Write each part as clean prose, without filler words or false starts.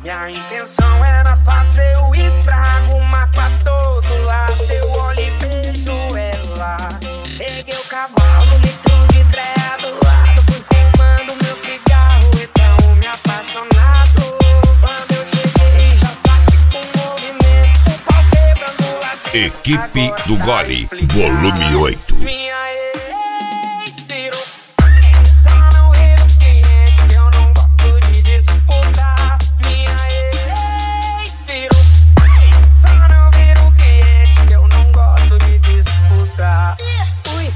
Minha intenção era fazer o estrago, mas pra todo lado eu olho e vejo ela. Peguei o cavalo, litro de dreia do lado, fui fumando meu cigarro, então me apaixonado. Quando eu cheguei já saquei com movimento, o pau quebrando lá dentro. Equipe do Gole, volume 8. Minha ex virou, só não vira o cliente que eu não gosto de disputar. Minha ex virou, só não vira o cliente que eu não gosto de disputar. Fui.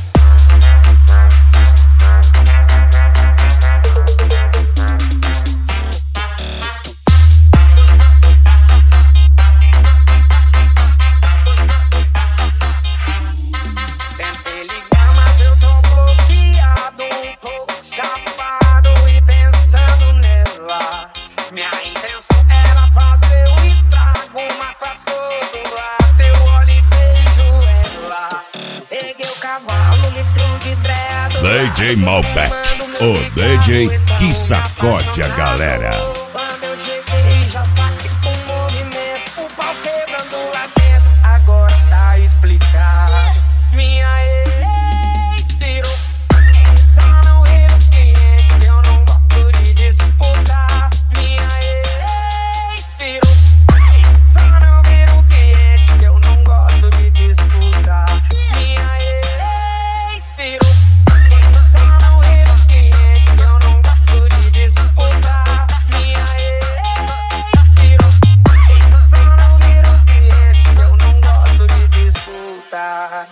Tentei ligar, mas eu tô bloqueado, um pouco chapado e pensando nela. Minha intenção era fazer o estrago, mas pra todo lado eu olho e vejo ela. Peguei o cavalo, litro de dreia do DJ lado, Malbec, fumando meu o cigarro, DJ então que me sacode a galera. quando eu cheguei já saquei com movimento, o pau quebrando lá dentro, agora tá explicado. Minha ex virou, só não vira o cliente que eu não gosto de disputar. Minha ex virou, só não vira o cliente que eu não gosto de disputar. Minha ex virou, só não vira o cliente que eu não gosto de disputar. Minha ex virou, só não vira o cliente que eu não gosto de disputar.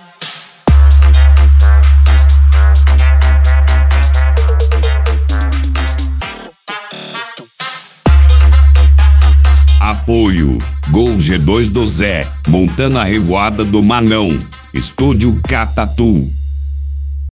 Apoio Gol G2 do Zé, montando a revoada do Manão. Estúdio Catatu.